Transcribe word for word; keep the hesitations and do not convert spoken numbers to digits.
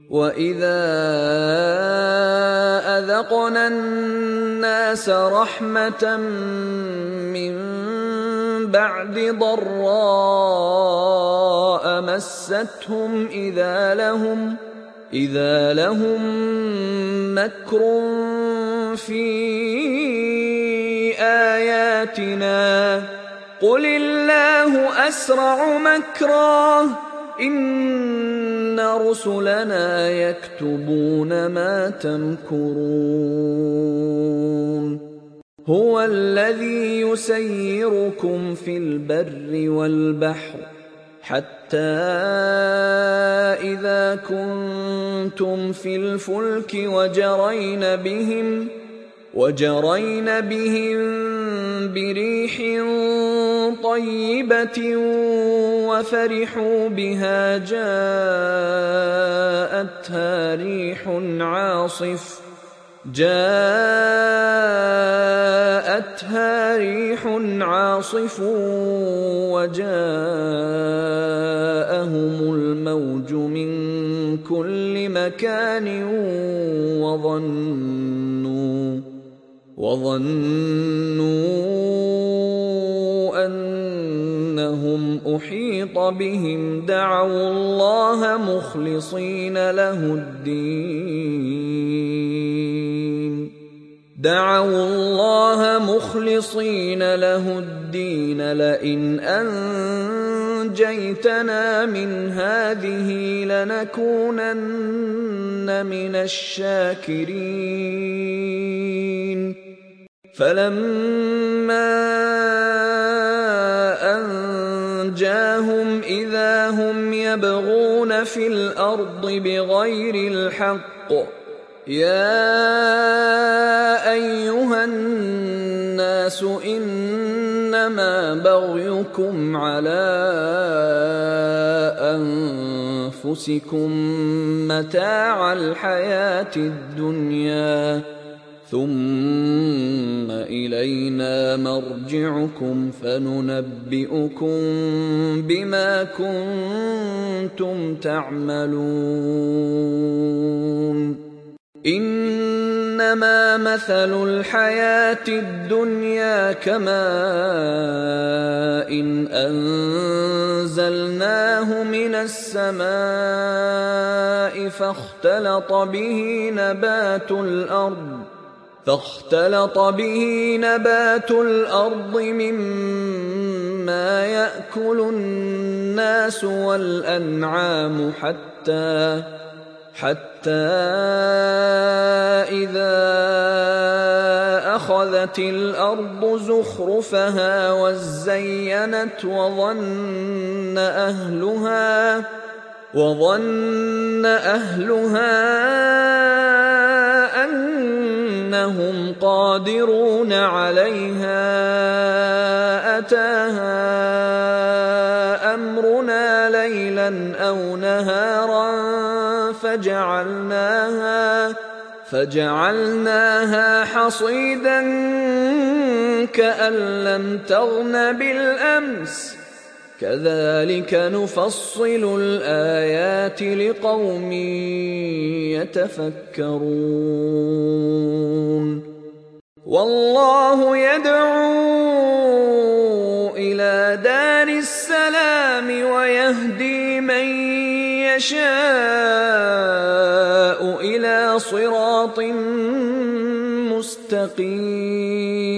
وَإِذَا أَذَقْنَا النَّاسَ رَحْمَةً مِّن بَعْدِ ضَرَّاءَ مَسَّتْهُمْ إِذَا لَهُمْ إِذَا لَهُم مَّكْرٌ فِي آيَاتِنَا قُلِ اللَّهُ أَسْرَعُ مَكْرًا إِنَّ رُسُلَنَا يَكْتُبُونَ مَا تَمْكُرُونَ هُوَ الَّذِي يُسَيِّرُكُمْ فِي الْبَرِّ وَالْبَحْرِ حَتَّى إِذَا كُنتُمْ فِي الْفُلْكِ وَجَرَيْنَ بِهِمْ وَجَرَيْنَ بِهِم بِرِيحٍ طَيِّبَةٍ وَفَرِحُوا بِهَا جَاءَتْهَا رِيحٌ عَاصِفٌ جاءتها ريح عاصف وجاءهم الموج من كل مكان وظنوا وظنوا أنهم أحيط بهم دعوا الله مخلصين له الدين دعوا الله مخلصين له الدين لئن أنجيتنا من هذه لنكونن من الشاكرين فلما أنجاهم إذا هم يبغون في الأرض بغير الحق يا أيها الناس إنما بغيكم على أنفسكم متاع الحياة الدنيا ثم إلينا مرجعكم فننبئكم بما كنتم تعملون إنما مثل الحياة الدنيا كماء إن أنزلناه من السماء فاختلط به نبات الأرض فاختلط به نبات الأرض مما يأكل الناس والأنعام حتى حتى إذا أخذت الأرض زخرفها وزينت وظن أهلها وظن أهلها أنهم قادرون عليها أتاها أمرنا ليلا أو نهارا فجعلناها فجعلناها حصيدا كأن لم تغن بالأمس كذلك نفصل الآيات لقوم يتفكرون والله يدعو إلى دار السلام ويهدي من يشاء إلى صراط مستقيم